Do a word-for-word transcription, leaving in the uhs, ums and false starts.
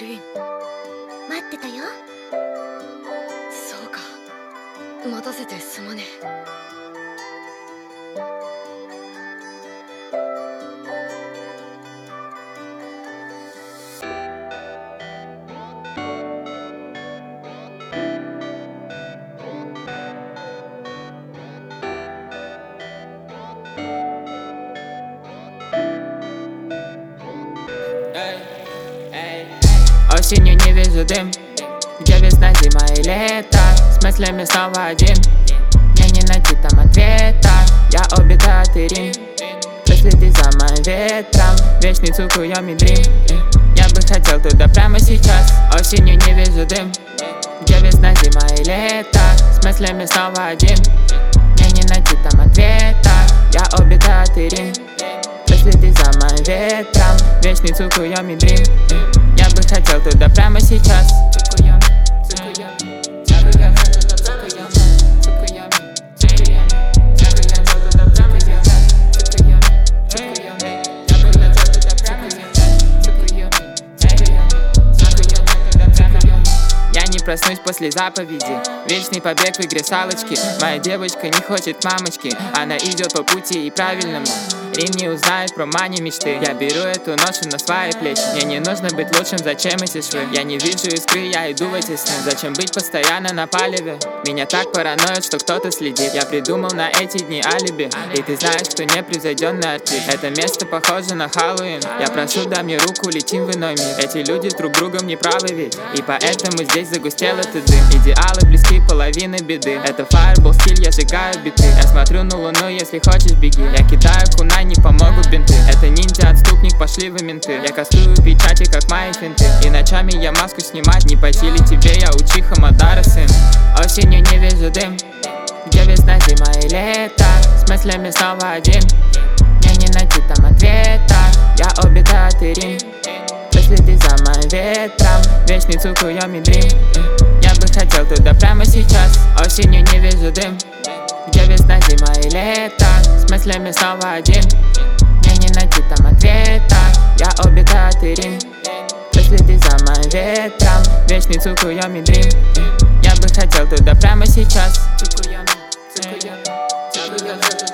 ルン、 待ってたよ。 そうか、待たせてすまねえ。 Осенью не вижу дым, где весна, зима и лето. С мыслями снова один, мне не найти там ответа. Я обитаю Рим, проследи за моим ветром. Вечный Цукуйоми дрим, я бы хотел туда прямо сейчас. Осенью не вижу дым, где весна, зима и лето. С мыслями снова один, мне не найти там ответа. Я обитаю Рим, проследи за моим ветром. Вечный Цукуйоми дрим, я бы хотел туда прямо сейчас. Цукуйоми, Цукуйоми, Цукуйоми, Цукуйоми, Цукуйоми, Цукуйоми, Цукуйоми, туда прямо сейчас. Цукуйоми, Цукуйоми, я бы хотел туда прямо сейчас. Цукуйоми, Цукуйоми, Цукуйоми, туда прямо. Я не проснусь после заповеди, вечный побег в игре салочки. Моя девочка не хочет мамочки, она идет по пути и правильному. Рим не узнает про мани мечты. Я беру эту ношу на свои плечи. Мне не нужно быть лучшим, зачем эти швы? Я не вижу искры, я иду в эти сны. Зачем быть постоянно на палеве? Меня так параноит, что кто-то следит. Я придумал на эти дни алиби, и ты знаешь, кто непревзойденный артист. Это место похоже на Хэллоуин. Я прошу, дай мне руку, летим в иной мир. Эти люди друг другом не правы ведь, и поэтому здесь загустел этот дым. Идеалы близки половины беды. Это фаербол стиль, я сжигаю биты. Я смотрю на луну, если хочешь беги. Я кидаю кунай, не помогут бинты. Это ниндзя-отступник, пошли вы менты. Я кастую печати, как мои финты. И ночами я маску снимать не по силе тебе. Я учиха Мадара сын. Осенью не вижу дым, где весна, зима и лето. С мыслями снова один, мне не найти там ответа. Я обитаю Рим, проследи за моим ветром. Вечный Цукуйоми дрим, я бы хотел туда прямо сейчас. Осенью не вижу дым, где весна, зима и лето. С мыслями снова один, мне не найти там ответа. Я обитаю Рим, проследи за моим ветром. Вечный Цукуйоми дрим, я бы хотел туда прямо сейчас. Цукуйоми, Цукуйоми, Цукуйоми.